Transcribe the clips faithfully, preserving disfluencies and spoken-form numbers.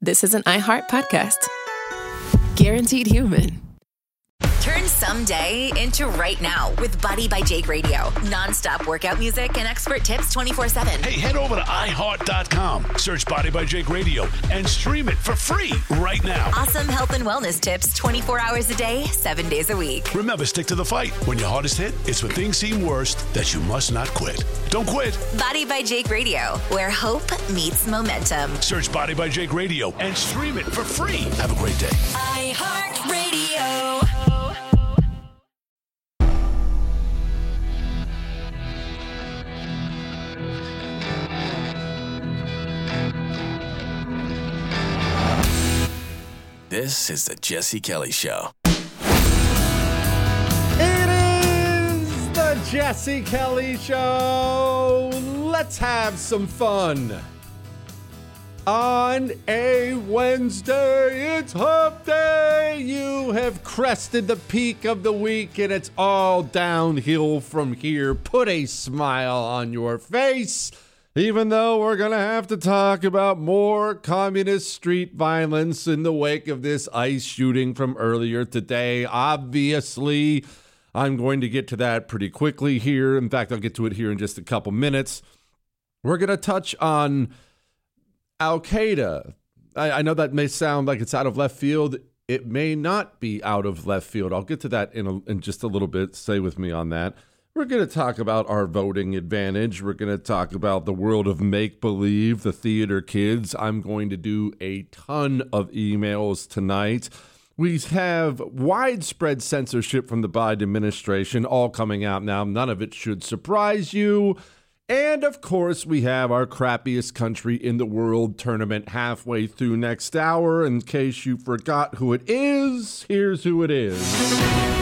this is an iHeart podcast. Guaranteed human. Turn someday into right now with Body by Jake Radio. Non-stop workout music and expert tips twenty-four seven. Hey, head over to i heart dot com, search Body by Jake Radio, and stream it for free right now. Awesome health and wellness tips twenty-four hours a day, seven days a week. Remember, stick to the fight. When your hardest hit, it's when things seem worst that you must not quit. Don't quit. Body by Jake Radio, where hope meets momentum. Search Body by Jake Radio and stream it for free. Have a great day. iHeart Radio. This is the Jesse Kelly Show. It is the Jesse Kelly Show. Let's have some fun. On a Wednesday, it's hump day. You have crested the peak of the week, and it's all downhill from here. Put a smile on your face. Even though we're going to have to talk about more communist street violence in the wake of this ICE shooting from earlier today. Obviously, I'm going to get to that pretty quickly here. In fact, I'll get to it here in just a couple minutes. We're going to touch on Al-Qaeda. I, I know that may sound like it's out of left field. It may not be out of left field. I'll get to that in, a, in just a little bit. Stay with me on that. We're going to talk about our voting advantage. We're going to talk about the world of make-believe, the theater kids. I'm going to do a ton of emails tonight. We have widespread censorship from the Biden administration, all coming out now. None of it should surprise you. And, of course, we have our crappiest country in the world tournament halfway through next hour. In case you forgot who it is, here's who it is.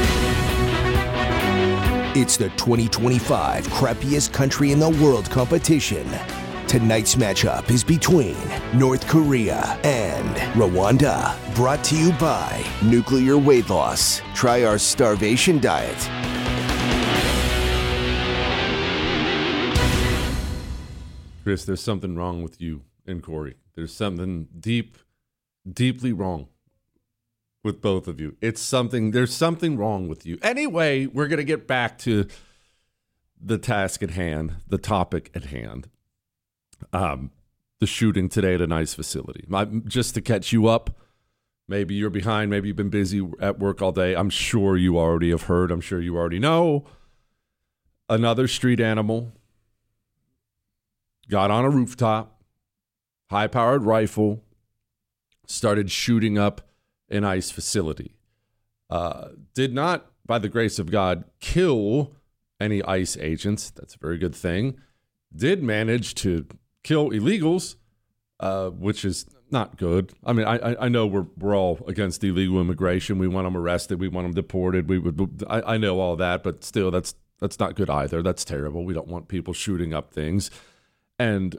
It's the twenty twenty-five crappiest country in the world competition. Tonight's matchup is between North Korea and Rwanda. Brought to you by Nuclear Weight Loss. Try our starvation diet. Chris, there's something wrong with you and Corey. There's something deep, deeply wrong with both of you. It's something, there's something wrong with you. Anyway, we're going to get back to the task at hand, the topic at hand. Um, the shooting today at an ICE facility. My, just to catch you up, maybe you're behind, maybe you've been busy at work all day. I'm sure you already have heard, I'm sure you already know. Another street animal got on a rooftop, high-powered rifle, started shooting up an ICE facility. Uh, did not, by the grace of God, kill any ICE agents. That's a very good thing. Did manage to kill illegals, uh, which is not good. I mean, I, I know we're we're all against illegal immigration. We want them arrested. We want them deported. We would. I, I know all that, but still, that's that's not good either. That's terrible. We don't want people shooting up things. And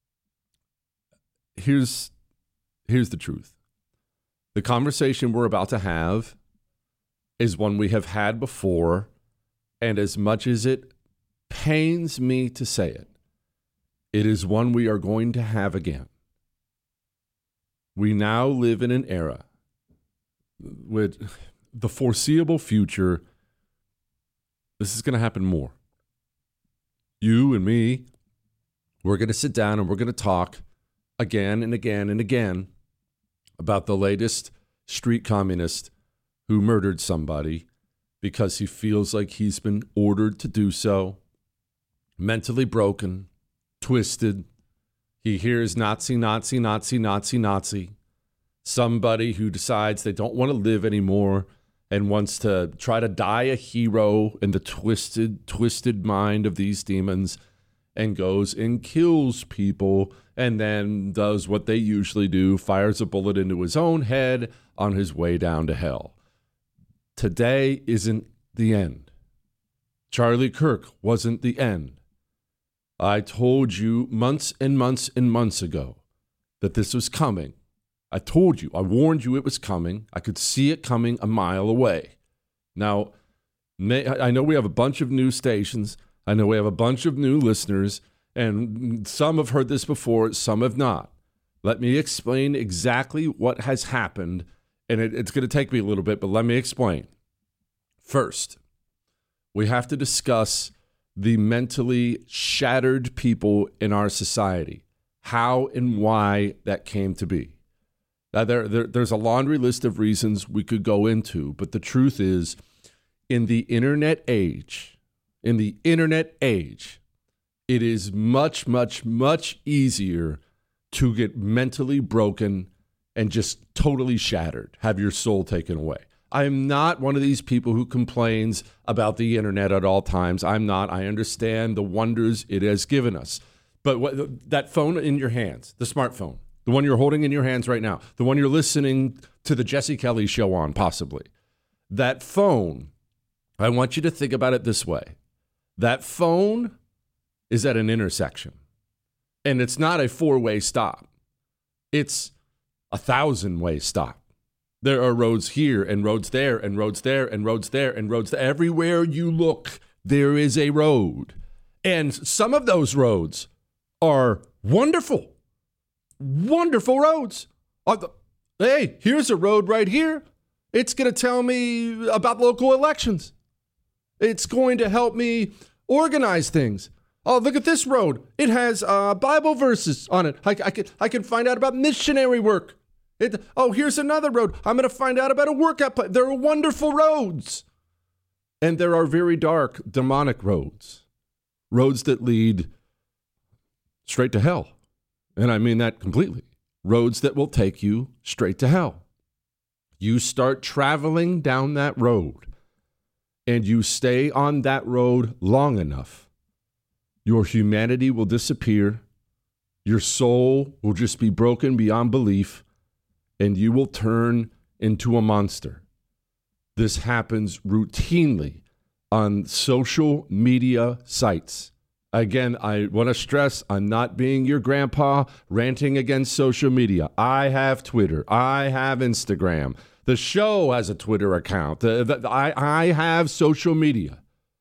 here's here's the truth. The conversation we're about to have is one we have had before, and as much as it pains me to say it, it is one we are going to have again. We now live in an era with the foreseeable future. This is going to happen more. You and me, we're going to sit down and we're going to talk again and again and again about the latest street communist who murdered somebody because he feels like he's been ordered to do so, mentally broken, twisted. He hears Nazi, Nazi, Nazi, Nazi, Nazi. Somebody who decides they don't want to live anymore and wants to try to die a hero in the twisted, twisted mind of these demons, and goes and kills people and then does what they usually do, fires a bullet into his own head on his way down to hell. Today isn't the end. Charlie Kirk wasn't the end. I told you months and months and months ago that this was coming. I told you, I warned you it was coming. I could see it coming a mile away. Now, I know we have a bunch of new stations. I know we have a bunch of new listeners, and some have heard this before, some have not. Let me explain exactly what has happened, and it, it's going to take me a little bit, but let me explain. First, we have to discuss the mentally shattered people in our society, how and why that came to be. Now, there, there, there's a laundry list of reasons we could go into, but the truth is, in the internet age, in the internet age, it is much, much, much easier to get mentally broken and just totally shattered, have your soul taken away. I am not one of these people who complains about the internet at all times. I'm not. I understand the wonders it has given us. But what, that phone in your hands, the smartphone, the one you're holding in your hands right now, the one you're listening to the Jesse Kelly Show on, possibly, that phone, I want you to think about it this way. That phone is at an intersection. And it's not a four-way stop. It's a thousand-way stop. There are roads here and roads there and roads there and roads there and roads there. Everywhere you look, there is a road. And some of those roads are wonderful, wonderful roads. Hey, here's a road right here. It's going to tell me about local elections. It's going to help me organize things. Oh, look at this road. It has uh, Bible verses on it. I, I, can, I can find out about missionary work. It, oh, here's another road. I'm going to find out about a workout plan. There are wonderful roads. And there are very dark, demonic roads. Roads that lead straight to hell. And I mean that completely. Roads that will take you straight to hell. You start traveling down that road, and you stay on that road long enough, your humanity will disappear, your soul will just be broken beyond belief, and you will turn into a monster. This happens routinely on social media sites. Again, I want to stress, I'm not being your grandpa ranting against social media. I have Twitter. I have Instagram. The show has a Twitter account. The, the, I, I have social media.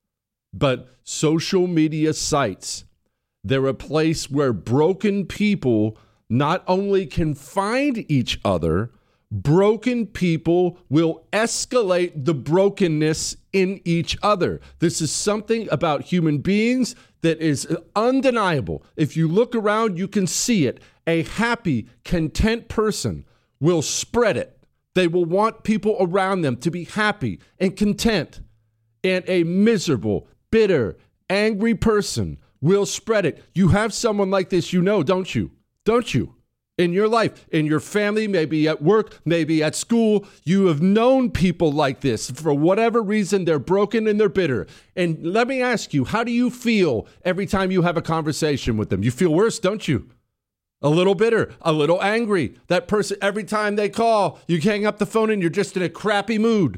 But social media sites, they're a place where broken people not only can find each other, broken people will escalate the brokenness in each other. This is something about human beings that is undeniable. If you look around, you can see it. A happy, content person will spread it. They will want people around them to be happy and content. And a miserable, bitter, angry person will spread it. You have someone like this, you know, don't you? Don't you? In your life, in your family, maybe at work, maybe at school, you have known people like this. For whatever reason, they're broken and they're bitter. And let me ask you, how do you feel every time you have a conversation with them? You feel worse, don't you? A little bitter, a little angry. That person, every time they call, you hang up the phone and you're just in a crappy mood.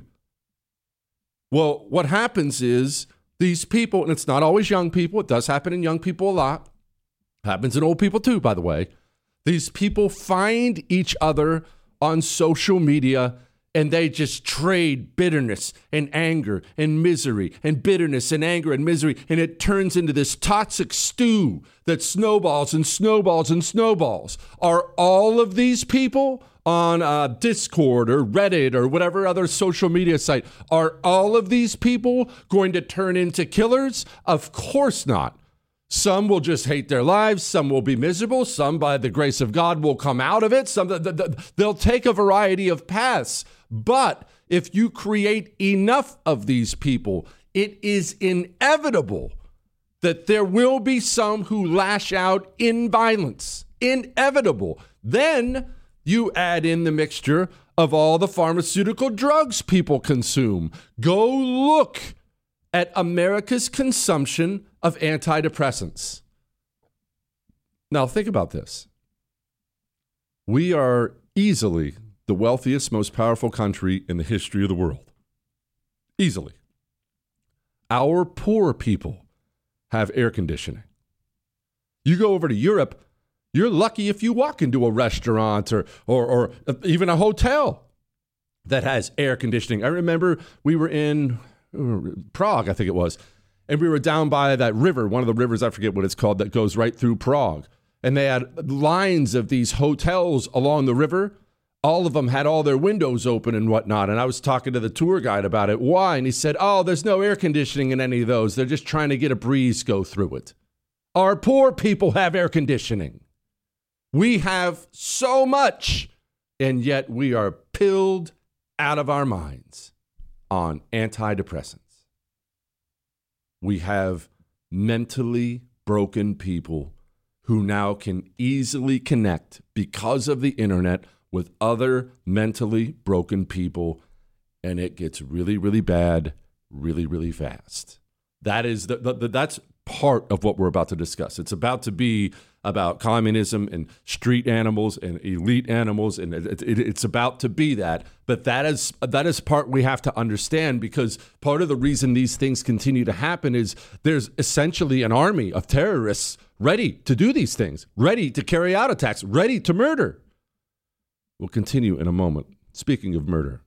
Well, what happens is these people, and it's not always young people, it does happen in young people a lot. Happens in old people too, by the way. These people find each other on social media and they just trade bitterness and anger and misery and bitterness and anger and misery. And it turns into this toxic stew that snowballs and snowballs and snowballs. Are all of these people on uh, Discord or Reddit or whatever other social media site, are all of these people going to turn into killers? Of course not. Some will just hate their lives. Some will be miserable. Some, by the grace of God, will come out of it. Some, they'll take a variety of paths. But if you create enough of these people, it is inevitable that there will be some who lash out in violence. Inevitable. Then you add in the mixture of all the pharmaceutical drugs people consume. Go look at America's consumption of antidepressants. Now, think about this. We are easily the wealthiest, most powerful country in the history of the world. Easily. Our poor people have air conditioning. You go over to Europe, you're lucky if you walk into a restaurant or, or, or even a hotel that has air conditioning. I remember we were in Prague, I think it was, and we were down by that river, one of the rivers, I forget what it's called, that goes right through Prague. and they had lines of these hotels along the river. All of them had all their windows open and whatnot. And I was talking to the tour guide about it. Why? And he said, oh, there's no air conditioning in any of those. They're just trying to get a breeze go through it. Our poor people have air conditioning. We have so much, and yet we are pilled out of our minds on antidepressants. We have mentally broken people who now can easily connect because of the internet with other mentally broken people, and it gets really, really bad, really, really fast. That is the, the, the that's part of what we're about to discuss. It's about to be about communism and street animals and elite animals, and it, it, it's about to be that. But that is that is part we have to understand, because part of the reason these things continue to happen is there's essentially an army of terrorists ready to do these things, ready to carry out attacks, ready to murder. We'll continue in a moment. Speaking of murder,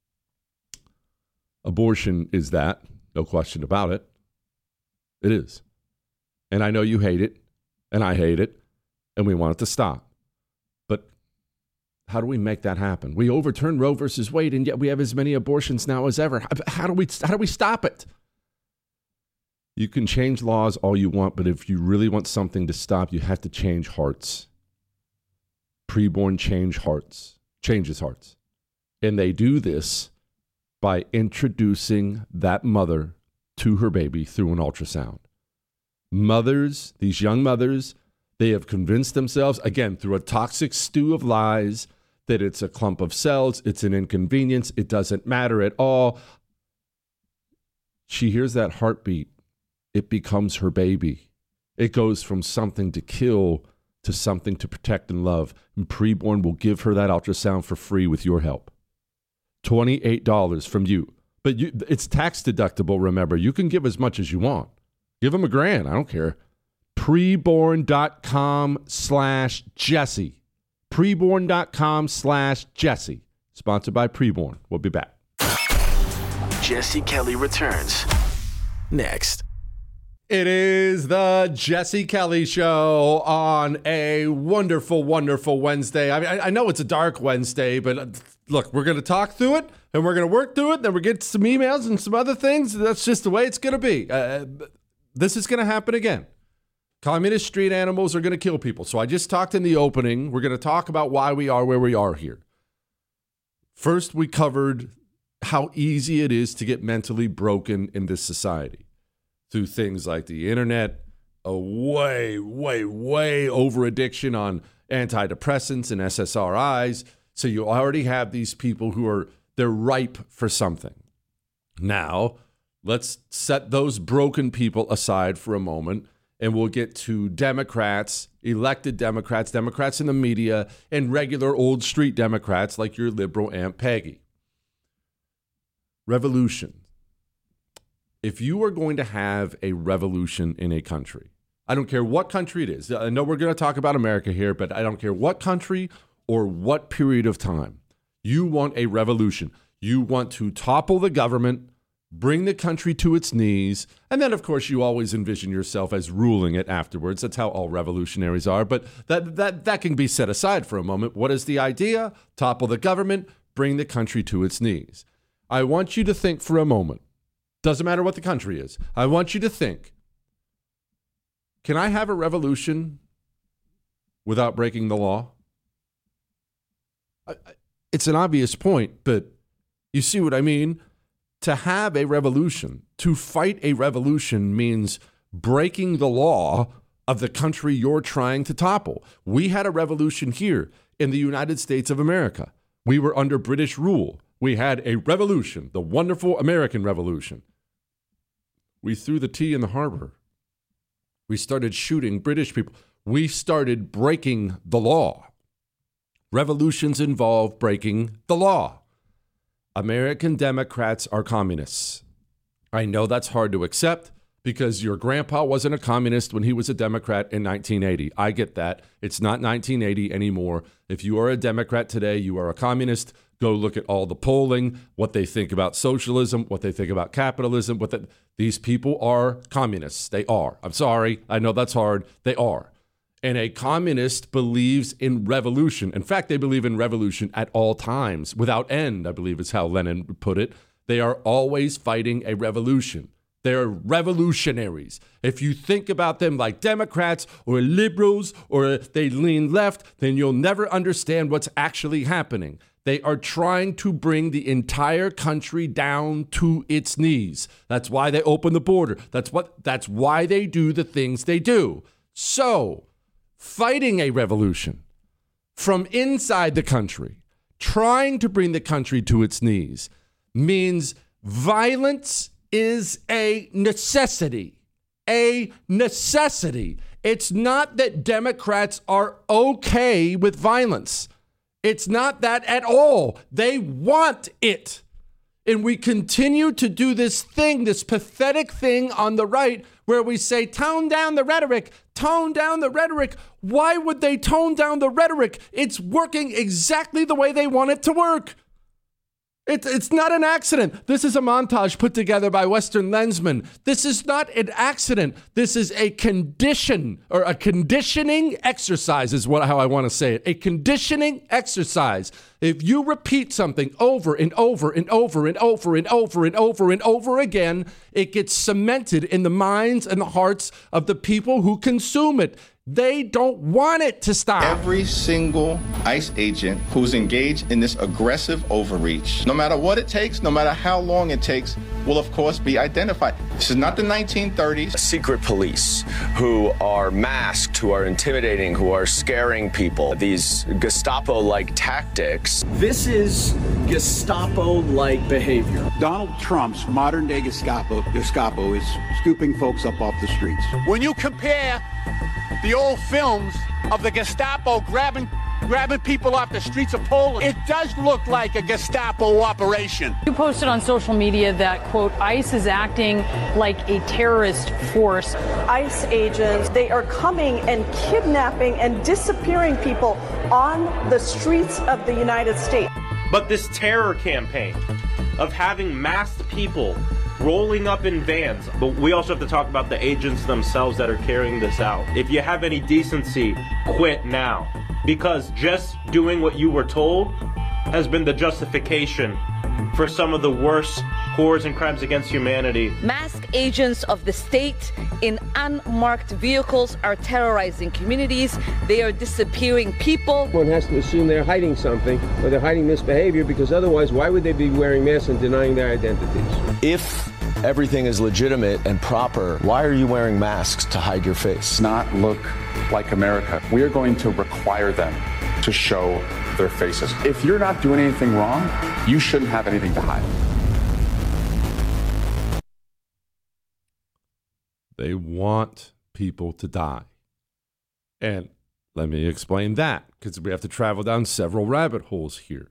abortion is that, no question about it. It is. And I know you hate it, and I hate it, and we want it to stop. But how do we make that happen? We overturned Roe versus Wade, and yet we have as many abortions now as ever. How do we, how do we stop it? You can change laws all you want, but if you really want something to stop, you have to change hearts. Preborn change hearts, changes hearts. And they do this by introducing that mother to her baby through an ultrasound. Mothers, these young mothers, they have convinced themselves, again, through a toxic stew of lies, that it's a clump of cells, it's an inconvenience, it doesn't matter at all. She hears that heartbeat. It becomes her baby. It goes from something to kill to something to protect and love. And Preborn will give her that ultrasound for free with your help. twenty-eight dollars from you. But you, it's tax deductible, remember. You can give as much as you want. Give them a grand. I don't care. Preborn.com slash Jesse. Preborn.com slash Jesse. Sponsored by Preborn. We'll be back. Jesse Kelly returns next. It is the Jesse Kelly Show on a wonderful, wonderful Wednesday. I mean, I, I know it's a dark Wednesday, but look, we're going to talk through it, and we're going to work through it, then we'll get some emails and some other things. That's just the way it's going to be. Uh, this is going to happen again. Communist street animals are going to kill people. So I just talked in the opening. We're going to talk about why we are where we are here. First, we covered how easy it is to get mentally broken in this society. Through things like the internet, a way, way, way over addiction on antidepressants and S S R Is. So you already have these people who are, they're ripe for something. Now, let's set those broken people aside for a moment, and we'll get to Democrats, elected Democrats, Democrats in the media, and regular old street Democrats like your liberal Aunt Peggy. Revolution. If you are going to have a revolution in a country, I don't care what country it is. I know we're going to talk about America here, but I don't care what country or what period of time. You want a revolution. You want to topple the government, bring the country to its knees, and then, of course, you always envision yourself as ruling it afterwards. That's how all revolutionaries are, but that that that can be set aside for a moment. What is the idea? Topple the government, bring the country to its knees. I want you to think for a moment. Doesn't matter what the country is. I want you to think, can I have a revolution without breaking the law? It's an obvious point, but you see what I mean? To have a revolution, to fight a revolution means breaking the law of the country you're trying to topple. We had a revolution here in the United States of America. We were under British rule. We had a revolution, the wonderful American Revolution. We threw the tea in the harbor. We started shooting British people. We started breaking the law. Revolutions involve breaking the law. American Democrats are communists. I know that's hard to accept because your grandpa wasn't a communist when he was a Democrat in nineteen eighty. I get that. It's not nineteen eighty anymore. If you are a Democrat today, you are a communist. Go look at all the polling, what they think about socialism, what they think about capitalism. What the, these people are communists. They are. I'm sorry. I know that's hard. They are. And a communist believes in revolution. In fact, they believe in revolution at all times, without end, I believe is how Lenin put it. They are always fighting a revolution. They're revolutionaries. If you think about them like Democrats or liberals or they lean left, then you'll never understand what's actually happening. They are trying to bring the entire country down to its knees. That's why they open the border. That's what. That's why they do the things they do. So, fighting a revolution from inside the country, trying to bring the country to its knees, means violence is a necessity. A necessity. It's not that Democrats are okay with violence. It's not that at all. They want it. And we continue to do this thing, this pathetic thing on the right, where we say, tone down the rhetoric, tone down the rhetoric. Why would they tone down the rhetoric? It's working exactly the way they want it to work. It, it's not an accident. This is a montage put together by Western Lensman. This is not an accident. This is a condition or a conditioning exercise is what how I want to say it. A conditioning exercise. If you repeat something over and over and over and over and over and over and over again, it gets cemented in the minds and the hearts of the people who consume it. They don't want it to stop. Every single ICE agent who's engaged in this aggressive overreach, no matter what it takes, no matter how long it takes, will of course be identified. This is not the nineteen thirties. Secret police who are masked, who are intimidating, who are scaring people. These Gestapo-like tactics. This is Gestapo-like behavior. Donald Trump's modern-day Gestapo, Gestapo is scooping folks up off the streets. When you compare the old films of the Gestapo grabbing grabbing people off the streets of Poland, it does look like a Gestapo operation. You posted on social media that, quote, ICE is acting like a terrorist force. ICE agents, they are coming and kidnapping and disappearing people on the streets of the United States. But this terror campaign of having masked people rolling up in vans, but we also have to talk about the agents themselves that are carrying this out. If you have any decency, quit now. Because just doing what you were told has been the justification for some of the worst horrors and crimes against humanity. Masked agents of the state in unmarked vehicles are terrorizing communities. They are disappearing people. One has to assume they're hiding something or they're hiding misbehavior, because otherwise why would they be wearing masks and denying their identities? If everything is legitimate and proper, why are you wearing masks to hide your face? Not look like America. We are going to require them to show their faces. If you're not doing anything wrong, you shouldn't have anything to hide. They want people to die. And let me explain that, because we have to travel down several rabbit holes here.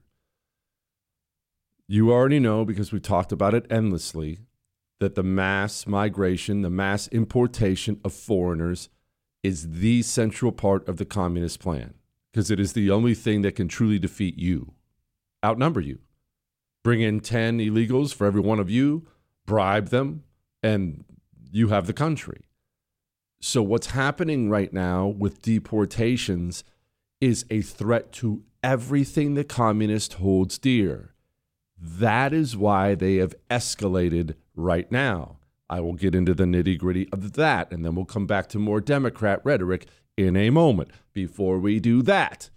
You already know, because we talked about it endlessly, that the mass migration, the mass importation of foreigners is the central part of the communist plan, because it is the only thing that can truly defeat you, outnumber you. Bring in ten illegals for every one of you, bribe them, and you have the country. So what's happening right now with deportations is a threat to everything the communist holds dear. That is why they have escalated right now. I will get into the nitty-gritty of that, and then we'll come back to more Democrat rhetoric in a moment. Before we do that,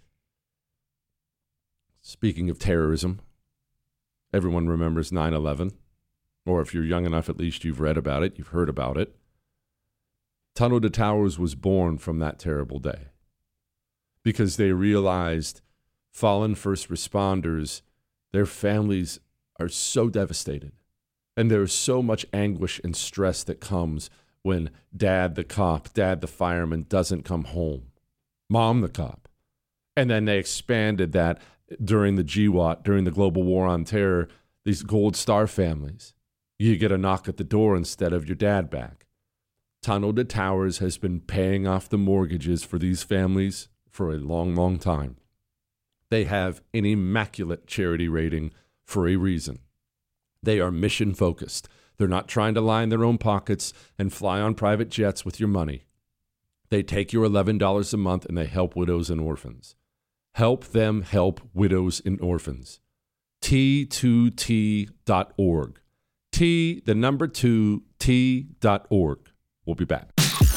speaking of terrorism, everyone remembers nine eleven, or if you're young enough, at least you've read about it, you've heard about it. Tunnel to Towers was born from that terrible day because they realized fallen first responders, their families are so devastated. And there is so much anguish and stress that comes when dad, the cop, dad, the fireman, doesn't come home. Mom, the cop. And then they expanded that during the G W A T, during the global war on terror, these Gold Star families. You get a knock at the door instead of your dad back. Tunnel to Towers has been paying off the mortgages for these families for a long, long time. They have an immaculate charity rating for a reason. They are mission focused. They're not trying to line their own pockets and fly on private jets with your money. They take your eleven dollars a month and they help widows and orphans. Help them help widows and orphans. T two T dot org. T, the number two, T dot org. We'll be back.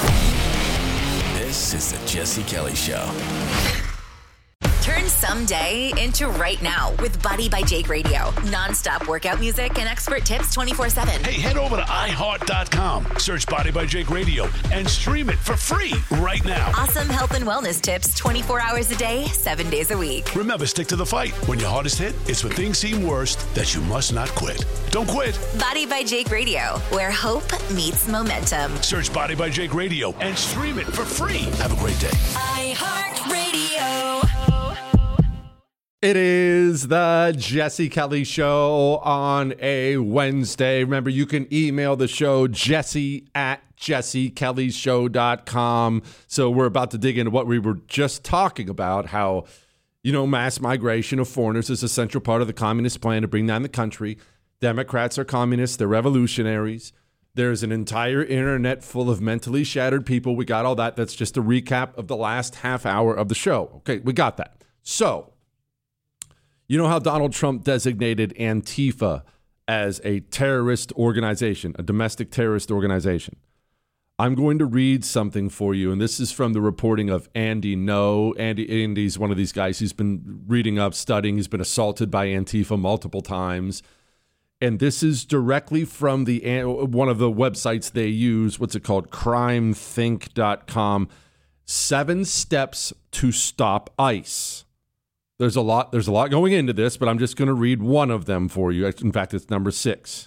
This is the Jesse Kelly Show. Turn someday into right now with Body by Jake Radio. Non-stop workout music and expert tips twenty-four seven. Hey, head over to i heart dot com, search Body by Jake Radio, and stream it for free right now. Awesome health and wellness tips twenty-four hours a day, seven days a week. Remember, stick to the fight. When your hardest hit, it's when things seem worst that you must not quit. Don't quit. Body by Jake Radio, where hope meets momentum. Search Body by Jake Radio and stream it for free. Have a great day. iHeartRadio. It is the Jesse Kelly Show on a Wednesday. Remember, you can email the show, jesse at jesse kelly show dot com. So we're about to dig into what we were just talking about, how, you know, mass migration of foreigners is a central part of the communist plan to bring down the country. Democrats are communists. They're revolutionaries. There's an entire internet full of mentally shattered people. We got all that. That's just a recap of the last half hour of the show. Okay, we got that. So, you know how Donald Trump designated Antifa as a terrorist organization, a domestic terrorist organization? I'm going to read something for you, and this is from the reporting of Andy Ngo. Andy, Andy's one of these guys who's been reading up, studying. He's been assaulted by Antifa multiple times. And this is directly from the one of the websites they use. What's it called? crime think dot com. Seven steps to stop ICE. There's a lot, there's a lot going into this, but I'm just going to read one of them for you. In fact, it's number six.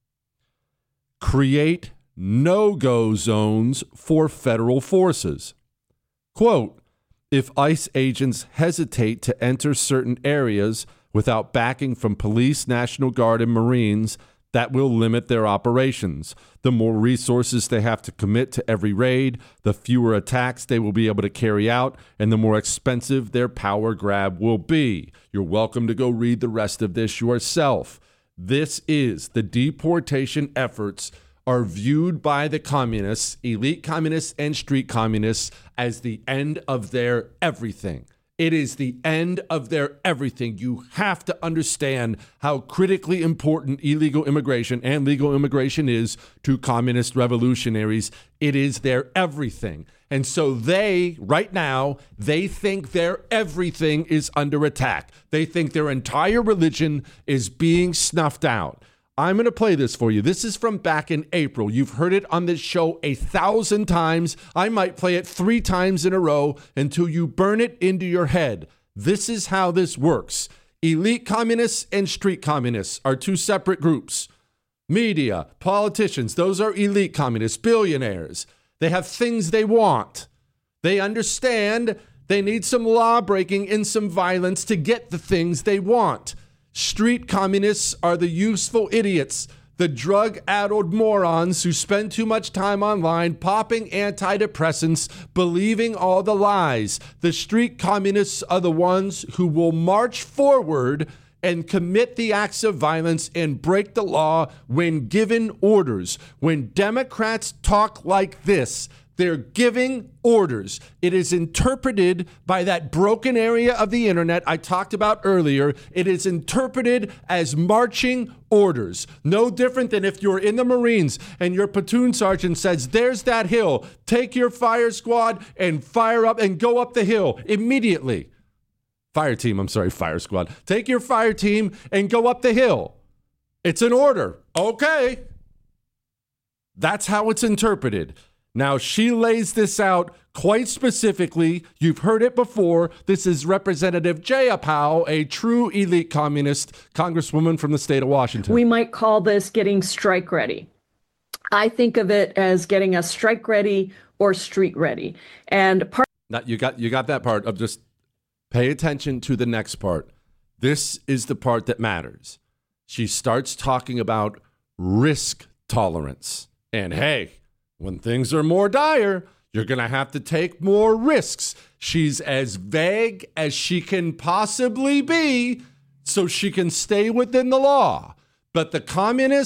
Create no-go zones for federal forces. Quote, if ICE agents hesitate to enter certain areas without backing from police, National Guard, and Marines, that will limit their operations. The more resources they have to commit to every raid, the fewer attacks they will be able to carry out, and the more expensive their power grab will be. You're welcome to go read the rest of this yourself. This is the deportation efforts are viewed by the communists, elite communists and street communists, as the end of their everything. It is the end of their everything. You have to understand how critically important illegal immigration and legal immigration is to communist revolutionaries. It is their everything. And so they, right now, they think their everything is under attack. They think their entire religion is being snuffed out. I'm going to play this for you. This is from back in April. You've heard it on this show a thousand times. I might play it three times in a row until you burn it into your head. This is how this works. Elite communists and street communists are two separate groups. Media, politicians, those are elite communists, billionaires. They have things they want. They understand they need some law breaking and some violence to get the things they want. Street communists are the useful idiots, the drug-addled morons who spend too much time online popping antidepressants, believing all the lies. The street communists are the ones who will march forward and commit the acts of violence and break the law when given orders. When Democrats talk like this, they're giving orders. It is interpreted by that broken area of the internet I talked about earlier. It is interpreted as marching orders. No different than if you're in the Marines and your platoon sergeant says, there's that hill. Take your fire squad and fire up and go up the hill immediately. Fire team, I'm sorry, fire squad. Take your fire team and go up the hill. It's an order. Okay. That's how it's interpreted. Now, she lays this out quite specifically. You've heard it before. This is Representative Jayapal, a true elite communist congresswoman from the state of Washington. We might call this getting strike ready. I think of it as getting us strike ready or street ready. And part. Now, you got you got that part of just pay attention to the next part. This is the part that matters. She starts talking about risk tolerance. And hey, when things are more dire, you're going to have to take more risks. She's as vague as she can possibly be so she can stay within the law. But the communists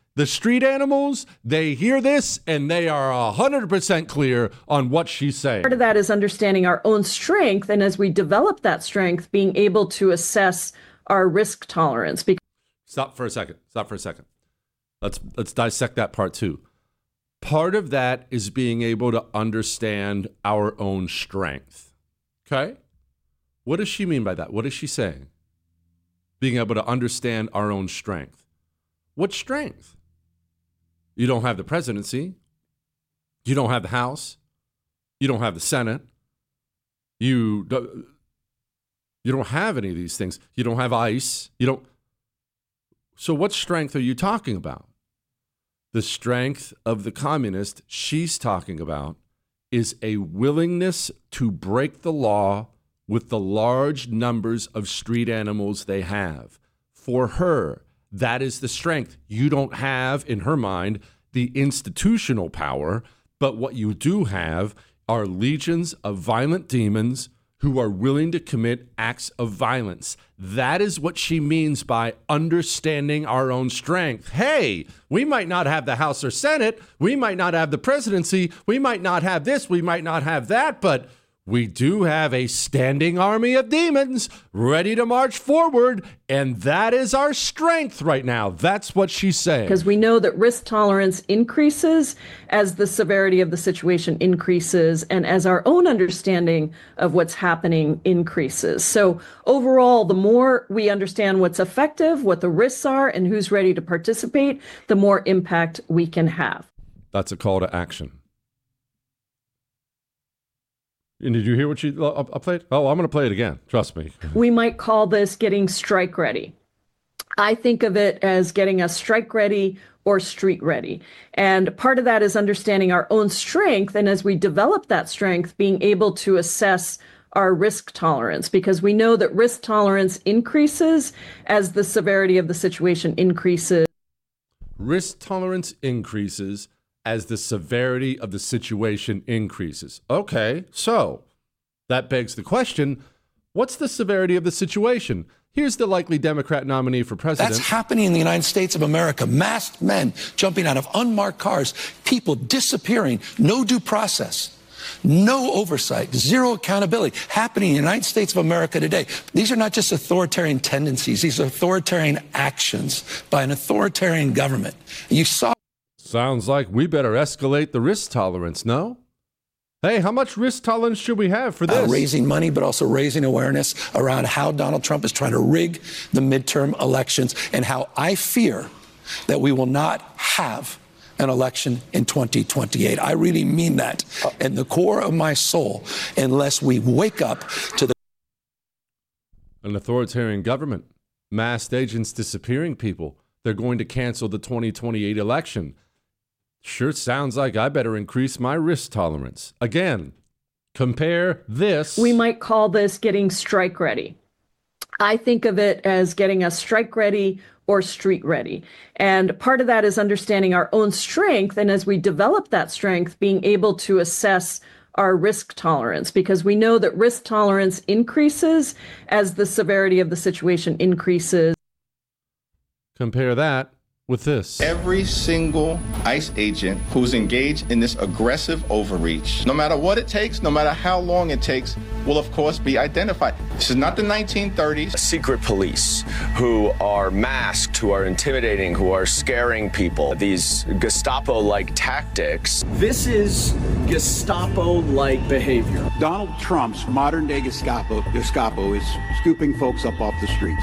The street animals, they hear this and they are one hundred percent clear on what she's saying. Part of that is understanding our own strength. And as we develop that strength, being able to assess our risk tolerance. Stop for a second. Stop for a second. Let's let's dissect that part too. Part of that is being able to understand our own strength. Okay? What does she mean by that? What is she saying? Being able to understand our own strength. What strength? You don't have the presidency. You don't have the House. You don't have the Senate. You don't, you don't have any of these things. You don't have ICE. You don't. So what strength are you talking about? The strength of the communist she's talking about is a willingness to break the law with the large numbers of street animals they have. For her, that is the strength. You don't have, in her mind, the institutional power, but what you do have are legions of violent demons who are willing to commit acts of violence. That is what she means by understanding our own strength. Hey, we might not have the House or Senate, we might not have the presidency, we might not have this, we might not have that, but we do have a standing army of demons ready to march forward, and that is our strength right now. That's what she's saying. Because we know that risk tolerance increases as the severity of the situation increases and as our own understanding of what's happening increases. So overall, the more we understand what's effective, what the risks are, and who's ready to participate, the more impact we can have. That's a call to action. And did you hear what she uh, played? Oh, I'm going to play it again. Trust me. We might call this getting strike ready. I think of it as getting us strike ready or street ready. And part of that is understanding our own strength. And as we develop that strength, being able to assess our risk tolerance, because we know that risk tolerance increases as the severity of the situation increases. Risk tolerance increases as the severity of the situation increases. Okay, so that begs the question, what's the severity of the situation? Here's the likely Democrat nominee for president. That's happening in the United States of America. Masked men jumping out of unmarked cars, people disappearing, no due process, no oversight, zero accountability, happening in the United States of America today. These are not just authoritarian tendencies. These are authoritarian actions by an authoritarian government. You saw Sounds like we better escalate the risk tolerance, no? Hey, how much risk tolerance should we have for this? Uh, raising money, but also raising awareness around how Donald Trump is trying to rig the midterm elections and how I fear that we will not have an election in twenty twenty-eight. I really mean that in the core of my soul, unless we wake up to the... An authoritarian government, masked agents disappearing people. They're going to cancel the twenty twenty-eight election. Sure sounds like I better increase my risk tolerance. Again, compare this. We might call this getting strike ready. I think of it as getting us strike ready or street ready. And part of that is understanding our own strength. And as we develop that strength, being able to assess our risk tolerance, because we know that risk tolerance increases as the severity of the situation increases. Compare that with this. Every single ICE agent who's engaged in this aggressive overreach, no matter what it takes, no matter how long it takes, will of course be identified. This is not the nineteen thirties. Secret police who are masked, who are intimidating, who are scaring people. These Gestapo-like tactics. This is Gestapo-like behavior. Donald Trump's modern-day Gestapo, Gestapo is scooping folks up off the streets.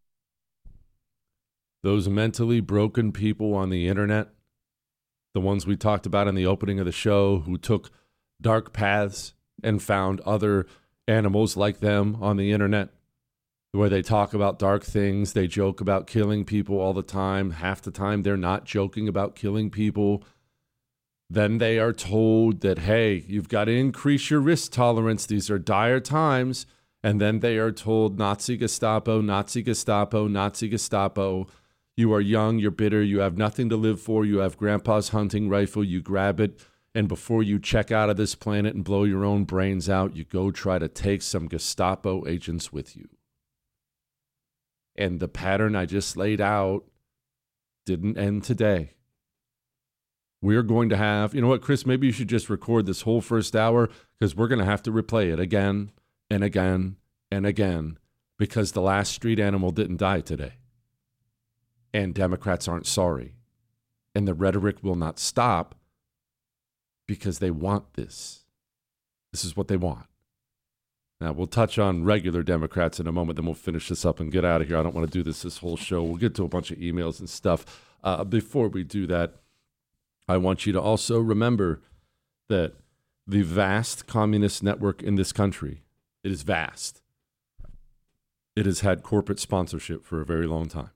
Those mentally broken people on the internet, the ones we talked about in the opening of the show who took dark paths and found other animals like them on the internet, where they talk about dark things, they joke about killing people all the time. Half the time they're not joking about killing people. Then they are told that, hey, you've got to increase your risk tolerance. These are dire times. And then they are told Nazi Gestapo, Nazi Gestapo, Nazi Gestapo. You are young, you're bitter, you have nothing to live for, you have grandpa's hunting rifle, you grab it, and before you check out of this planet and blow your own brains out, you go try to take some Gestapo agents with you. And the pattern I just laid out didn't end today. We're going to have, you know what, Chris, maybe you should just record this whole first hour because we're going to have to replay it again and again and again because the last street animal didn't die today. And Democrats aren't sorry. And the rhetoric will not stop because they want this. This is what they want. Now, we'll touch on regular Democrats in a moment, then we'll finish this up and get out of here. I don't want to do this this whole show. We'll get to a bunch of emails and stuff. Uh, before we do that, I want you to also remember that the vast communist network in this country, it is vast. It has had corporate sponsorship for a very long time.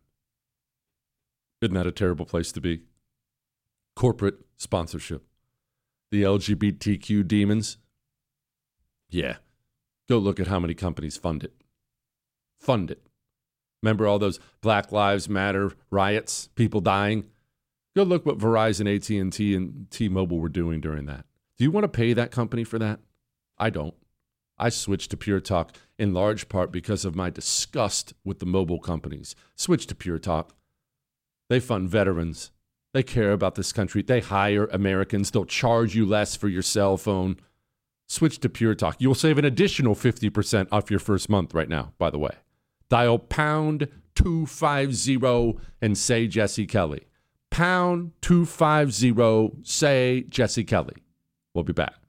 Isn't that a terrible place to be? Corporate sponsorship. The L G B T Q demons? Yeah. Go look at how many companies fund it. Fund it. Remember all those Black Lives Matter riots, people dying? Go look what Verizon, A T and T, and T-Mobile were doing during that. Do you want to pay that company for that? I don't. I switched to Pure Talk in large part because of my disgust with the mobile companies. Switch to Pure Talk. They fund veterans. They care about this country. They hire Americans. They'll charge you less for your cell phone. Switch to Pure Talk. You'll save an additional fifty percent off your first month right now, by the way. Dial pound two fifty and say Jesse Kelly. Pound two fifty, say Jesse Kelly. We'll be back.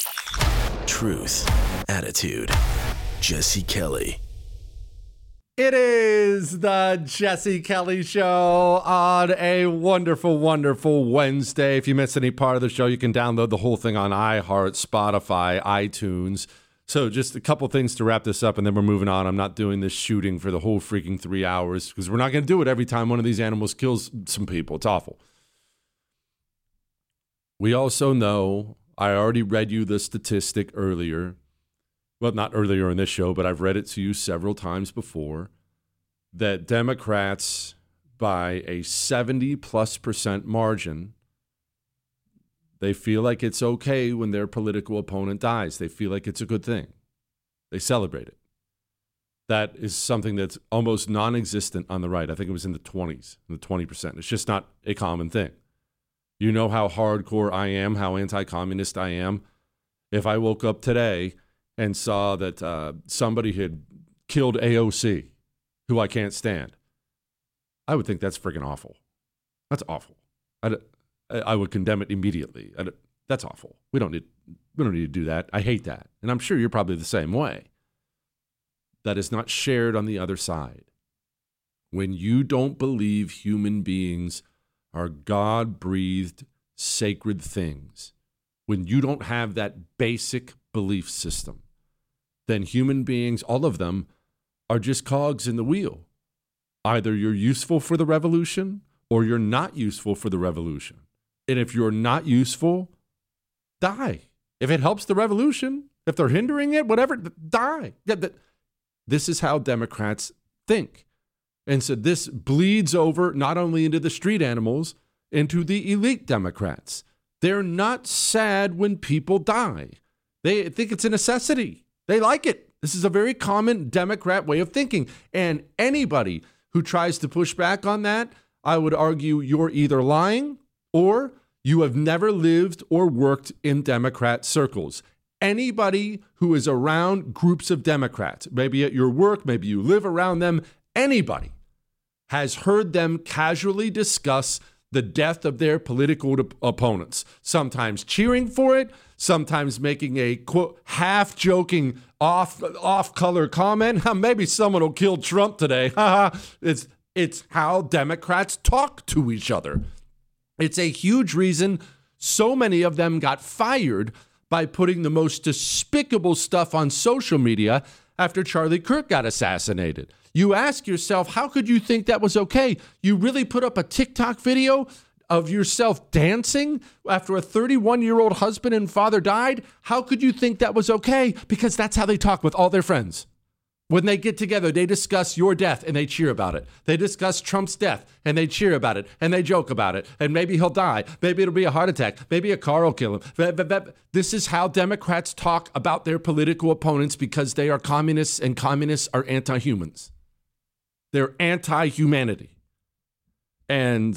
Truth, attitude, Jesse Kelly. It is the Jesse Kelly Show on a wonderful, wonderful Wednesday. If you missed any part of the show, you can download the whole thing on iHeart, Spotify, iTunes. So just a couple things to wrap this up, and then we're moving on. I'm not doing this shooting for the whole freaking three hours because we're not going to do it every time one of these animals kills some people. It's awful. We also know, I already read you the statistic earlier. Well, not earlier in this show, but I've read it to you several times before, that Democrats, by a seventy plus percent margin, they feel like it's okay when their political opponent dies. They feel like it's a good thing. They celebrate it. That is something that's almost non-existent on the right. I think it was in the twenties, in the twenty percent. It's just not a common thing. You know how hardcore I am, how anti-communist I am. If I woke up today and saw that uh, somebody had killed A O C, who I can't stand, I would think that's freaking awful. That's awful. I, I would condemn it immediately. I, that's awful. We don't need we don't need to do that. I hate that. And I'm sure you're probably the same way. That is not shared on the other side. When you don't believe human beings are God-breathed, sacred things, when you don't have that basic belief system, then human beings, all of them, are just cogs in the wheel. Either you're useful for the revolution or you're not useful for the revolution. And if you're not useful, die. If it helps the revolution, if they're hindering it, whatever, die. This is how Democrats think. And so this bleeds over not only into the street animals, into the elite Democrats. They're not sad when people die. They think it's a necessity. They like it. This is a very common Democrat way of thinking. And anybody who tries to push back on that, I would argue you're either lying or you have never lived or worked in Democrat circles. Anybody who is around groups of Democrats, maybe at your work, maybe you live around them, anybody has heard them casually discuss the death of their political opponents, sometimes cheering for it, sometimes making a, quote, half-joking, off, off-color comment. Maybe someone will kill Trump today. it's, it's how Democrats talk to each other. It's a huge reason so many of them got fired by putting the most despicable stuff on social media after Charlie Kirk got assassinated. You ask yourself, how could you think that was okay? You really put up a TikTok video of yourself dancing after a thirty-one-year-old husband and father died? How could you think that was okay? Because that's how they talk with all their friends. When they get together, they discuss your death and they cheer about it. They discuss Trump's death and they cheer about it and they joke about it. And maybe he'll die. Maybe it'll be a heart attack. Maybe a car will kill him. This is how Democrats talk about their political opponents because they are communists and communists are anti-humans. They're anti-humanity. And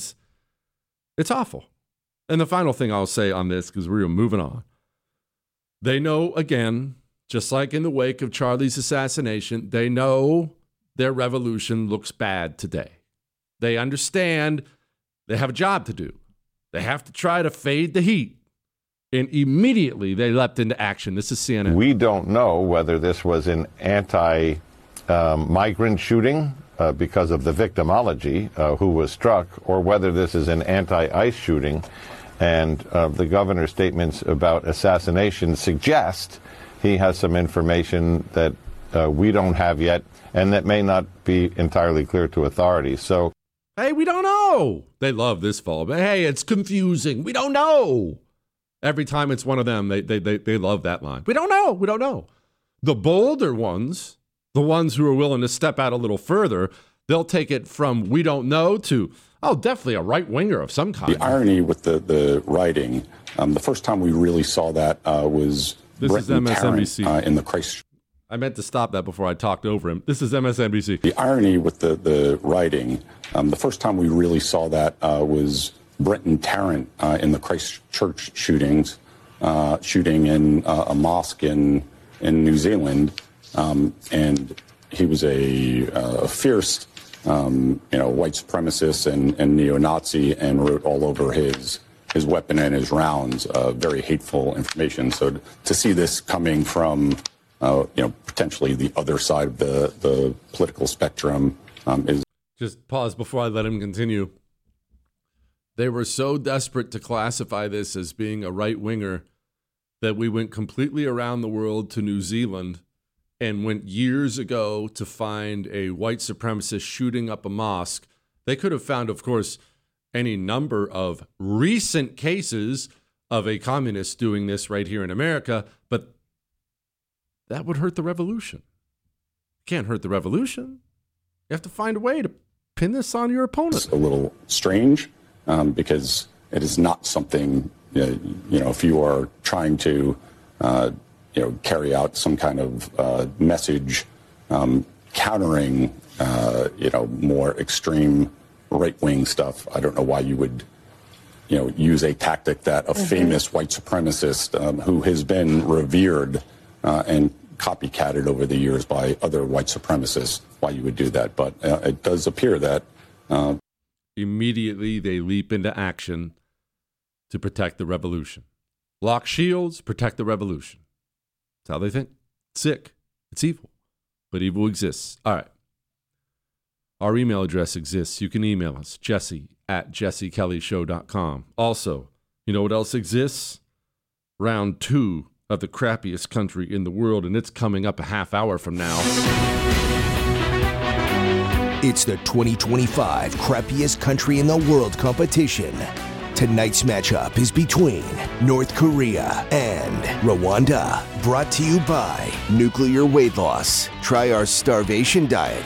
it's awful. And the final thing I'll say on this, because we're moving on. They know, again, just like in the wake of Charlie's assassination, they know their revolution looks bad today. They understand they have a job to do. They have to try to fade the heat. And immediately they leapt into action. This is C N N. We don't know whether this was an anti-migrant um, shooting uh, because of the victimology uh, who was struck, or whether this is an anti-ICE shooting. And uh, the governor's statements about assassination suggest he has some information that uh, we don't have yet, and that may not be entirely clear to authorities. So, hey, we don't know. They love this fall, but hey, it's confusing. We don't know. Every time it's one of them, they, they they they love that line. We don't know. We don't know. The bolder ones, the ones who are willing to step out a little further, they'll take it from we don't know to, oh, definitely a right-winger of some kind. The irony with the, the writing, um, the first time we really saw that uh, was this Brenton is M S N B C. Tarrant, uh, in the Christ. I meant to stop that before I talked over him. This is M S N B C. The irony with the, the writing, um, the first time we really saw that uh, was Brenton Tarrant uh, in the Christchurch shootings, uh, shooting in uh, a mosque in in New Zealand, um, and he was a, uh, a fierce, um, you know, white supremacist and, and neo-Nazi, and wrote all over his his weapon and his rounds uh, very hateful information. So to see this coming from, uh, you know, potentially the other side of the the political spectrum um, is. Just pause before I let him continue. They were so desperate to classify this as being a right-winger that we went completely around the world to New Zealand and went years ago to find a white supremacist shooting up a mosque. They could have found, of course, any number of recent cases of a communist doing this right here in America, but that would hurt the revolution. You can't hurt the revolution. You have to find a way to pin this on your opponent. It's a little strange. Um, because it is not something, uh, you know, if you are trying to, uh, you know, carry out some kind of uh, message um, countering, uh, you know, more extreme right-wing stuff, I don't know why you would, you know, use a tactic that a mm-hmm. famous white supremacist um, who has been revered uh, and copycatted over the years by other white supremacists, why you would do that. But uh, it does appear that uh, immediately they leap into action to protect the revolution. Lock shields, protect the revolution. That's how they think. It's sick. It's evil. But evil exists. All right. Our email address exists. You can email us, Jesse at jesse kelly show dot com. Also, you know what else exists? Round two of the crappiest country in the world, and it's coming up a half hour from now. It's the twenty twenty-five crappiest country in the world competition. Tonight's matchup is between North Korea and Rwanda. Brought to you by Nuclear Weight Loss. Try our starvation diet.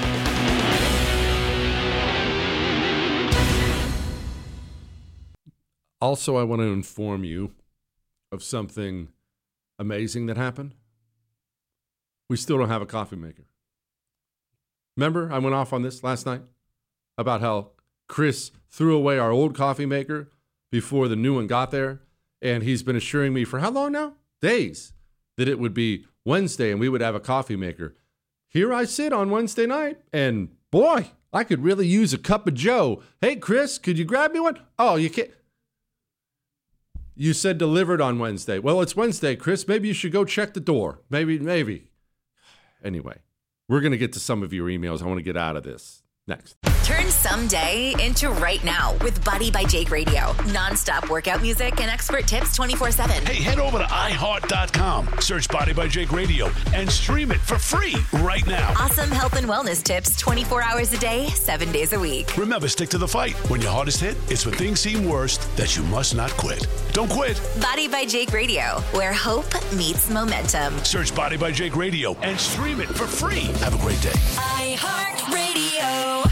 Also, I want to inform you of something amazing that happened. We still don't have a coffee maker. Remember, I went off on this last night about how Chris threw away our old coffee maker before the new one got there. And he's been assuring me for how long now? Days. That it would be Wednesday and we would have a coffee maker. Here I sit on Wednesday night and boy, I could really use a cup of Joe. Hey, Chris, could you grab me one? Oh, you can't. You said delivered on Wednesday. Well, it's Wednesday, Chris. Maybe you should go check the door. Maybe, maybe. Anyway. We're going to get to some of your emails. I want to get out of this. Next. Turn someday into right now with Buddy by Jake Radio. Non-stop workout music and expert tips twenty-four seven. Hey, head over to i heart dot com. Search Buddy by Jake Radio and stream it for free right now. Awesome health and wellness tips twenty-four hours a day, seven days a week. Remember, stick to the fight. When your hardest hit, it's when things seem worst that you must not quit. Don't quit. Buddy by Jake Radio, where hope meets momentum. Search Buddy by Jake Radio and stream it for free. Have a great day. iHeartRadio.